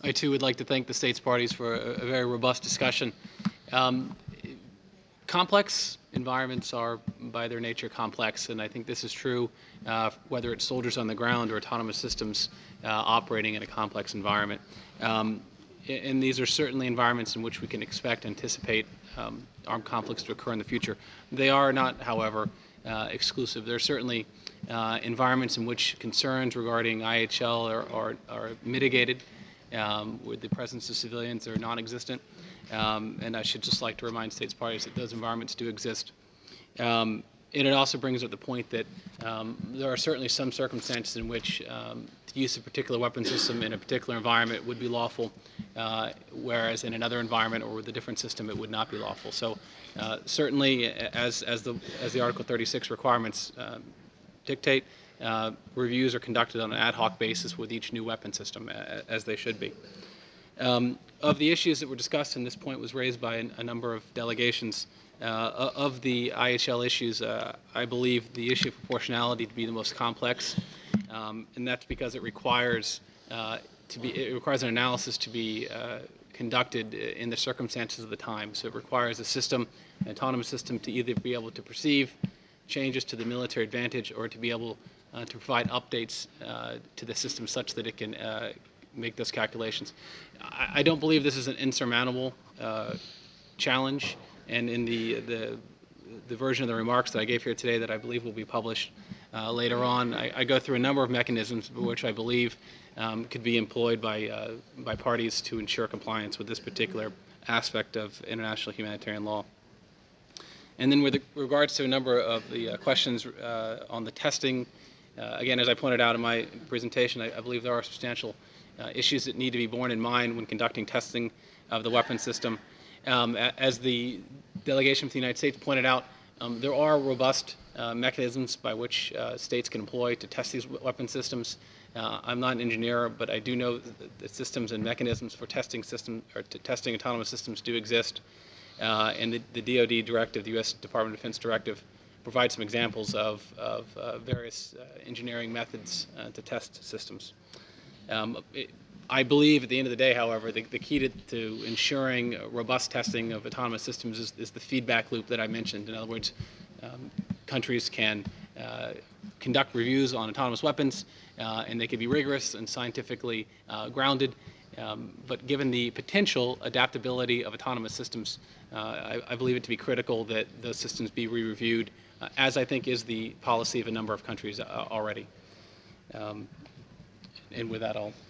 I too would like to thank the states parties for a very robust discussion. Um, Complex environments are, by their nature, complex, and I think this is true whether it's soldiers on the ground or autonomous systems operating in a complex environment. Um, and these are certainly environments in which we can expect, anticipate armed conflicts to occur in the future. They are not, however, exclusive. There are certainly environments in which concerns regarding IHL are mitigated, with the presence of civilians are non-existent. And I should just like to remind states parties that those environments do exist. And it also brings up the point that there are certainly some circumstances in which the use of a particular weapon system in a particular environment would be lawful, whereas in another environment or with a different system it would not be lawful. So certainly, as the Article 36 requirements dictate, reviews are conducted on an ad hoc basis with each new weapon system, as they should be. Of the issues that were discussed, and this point was raised by a number of delegations, of the IHL issues, I believe the issue of proportionality to be the most complex, and that's because it requires an analysis to be conducted in the circumstances of the time. So it requires a system, an autonomous system, to either be able to perceive changes to the military advantage or to be able to provide updates to the system such that it can make those calculations. I don't believe this is an insurmountable challenge, and in the version of the remarks that I gave here today that I believe will be published later on, I go through a number of mechanisms which I believe could be employed by parties to ensure compliance with this particular aspect of international humanitarian law. And then with regards to a number of the questions on the testing, again, as I pointed out in my presentation, I believe there are substantial issues that need to be borne in mind when conducting testing of the weapon system. As the delegation from the United States pointed out, there are robust mechanisms by which states can employ to test these weapon systems. I'm not an engineer, but I do know that the systems and mechanisms for testing autonomous systems do exist. And the DoD directive, the U.S. Department of Defense directive, provides some examples of various engineering methods to test systems. I believe at the end of the day, however, the key to ensuring robust testing of autonomous systems is the feedback loop that I mentioned. In other words, countries can conduct reviews on autonomous weapons, and they can be rigorous and scientifically grounded. But given the potential adaptability of autonomous systems, I believe it to be critical that those systems be re-reviewed, as I think is the policy of a number of countries already. And with that, I'll